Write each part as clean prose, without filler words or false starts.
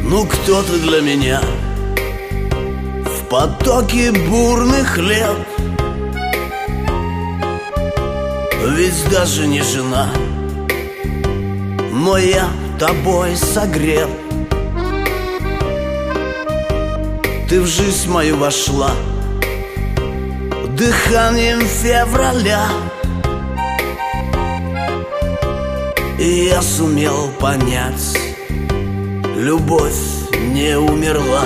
Ну кто ты для меня в потоке бурных лет? Ведь даже не жена, но я тобой согрет. Ты в жизнь мою вошла дыханием февраля, и я сумел понять, любовь не умерла.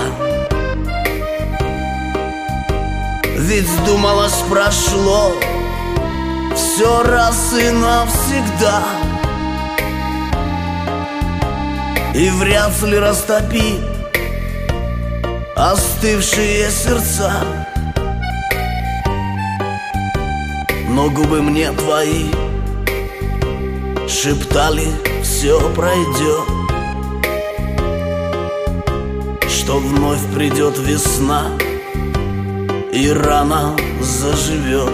Ведь думалось, прошло все раз и навсегда, и вряд ли растопит остывшие сердца. Но губы мне твои шептали, все пройдет, что вновь придет весна и рана заживет.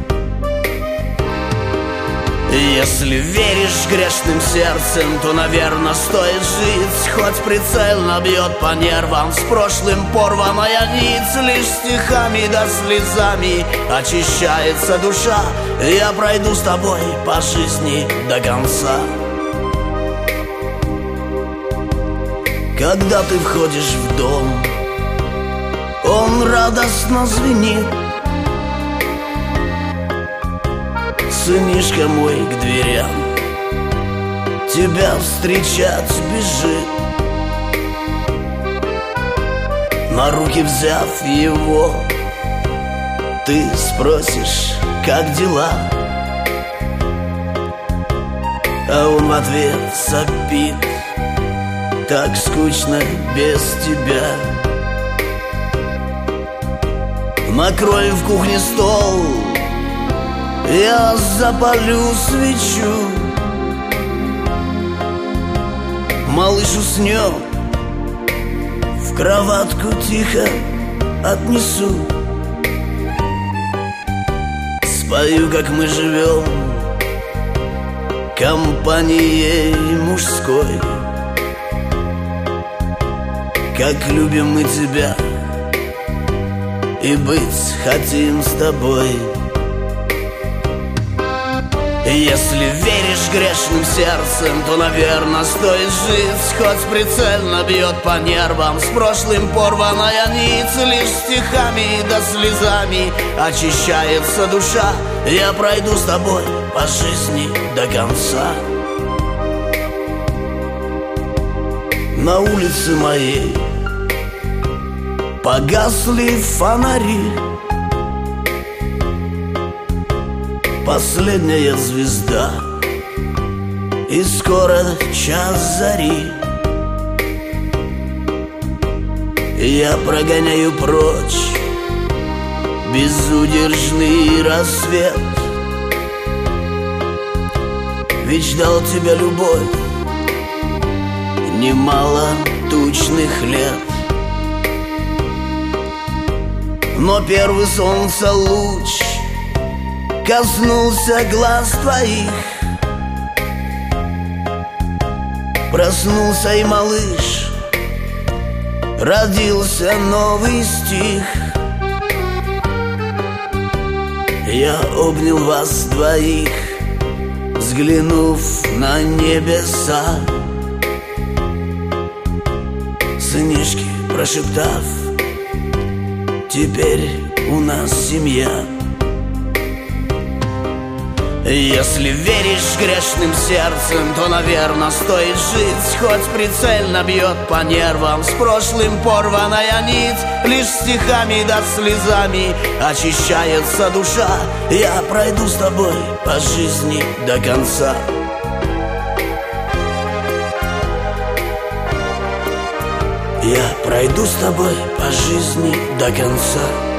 Если веришь грешным сердцем, то, наверное, стоит жить. Хоть прицельно бьет по нервам, с прошлым порванная нить. Лишь стихами да слезами очищается душа. Я пройду с тобой по жизни до конца. Когда ты входишь в дом, он радостно звенит. Сынишка мой к дверям тебя встречать бежит. На руки взяв его, ты спросишь, как дела, а он в ответ сопит: так скучно без тебя. Накрой в кухне стол, я запалю свечу. Малыш уснет, в кроватку тихо отнесу. Спою, как мы живем компанией мужской, как любим мы тебя и быть хотим с тобой. Если веришь грешным сердцем, то, наверное, стоит жить. Хоть прицельно бьет по нервам, с прошлым порванная нить. Лишь стихами да слезами очищается душа. Я пройду с тобой по жизни до конца. На улице моей погасли фонари, последняя звезда, и скоро час зари. Я прогоняю прочь безудержный рассвет, ведь ждал тебя, любовь, немало тучных лет. Но первый солнца луч коснулся глаз твоих. Проснулся и малыш, родился новый стих. Я обнял вас двоих, взглянув на небеса. Сынишки, прошептав, теперь у нас семья. Если веришь грешным сердцем, то, наверное, стоит жить. Хоть прицельно бьет по нервам, с прошлым порванная нить. Лишь стихами да слезами очищается душа. Я пройду с тобой по жизни до конца. Я пройду с тобой по жизни до конца.